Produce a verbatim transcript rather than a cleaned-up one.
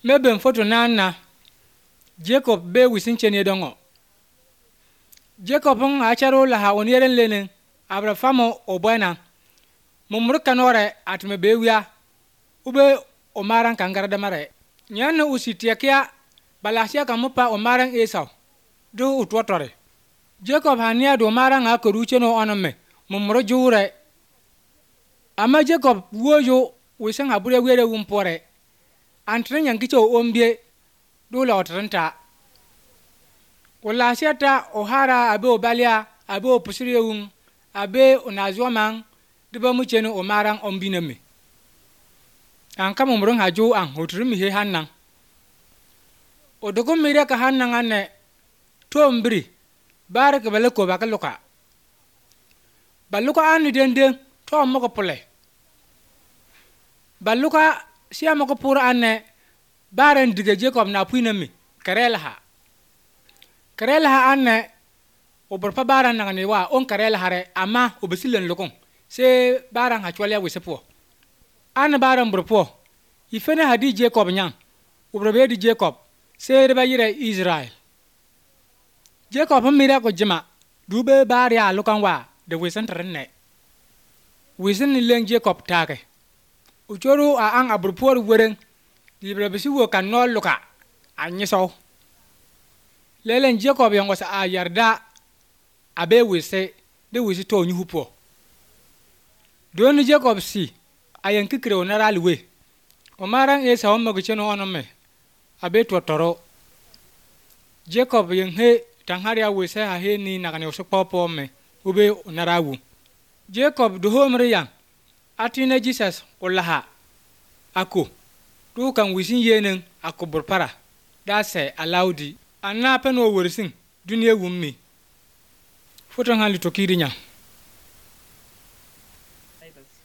meben foto nana Jacob be wisin chene dongo Jacob ng acharo la ha onieren lenen abra famo obwana mumur kanore atme bewia ube omaran kangarda mare nyanna usitiakia balasia kamupa omaran Esau do utwotore Jacob hania do omaran akorucheno onome mumur jure ama Jacob wojo wisan habure were wumpore antren yankicho ombie do la otrenta wala siata ohara abe obalia abe opusirewun abe onazomang diba mucheno omarang ombineme an kama murung haju an hotrimi he hannan odogum mire ka hannan anne tombri baraka balako bakaluka baluka anu dende to moko pole baluka siya moko pura anne baran dige Jacob na puinami karelaha karelaha anne oborpa baran ngane wa on karelaha re ama obesilen lokon se baran ha chwale wesepo an baran burpo ifene hadi Jacob nyang obrobe di Jacob se reba yire Israel Jacob mira ko jima dube bari a lokan wa de wesen trenne wesen len Jacob take uchoro a an aburpo weren libre bisi wo kan no luka anyiso lelen Jacob yango sa a yarda abe wese de wese to nyupo don Jacob si ayan kikre onara liwe o maran Esau o magicheno onome abe totoro Jacob yen he tanharia wese ha he ni nakane osopopo me ube onarawu Jacob do homre yang atina Jesus olaha ako tu kan wisin yenen akobor para da se alaudi anna peno worsin duniya wummi foton hali to kirinya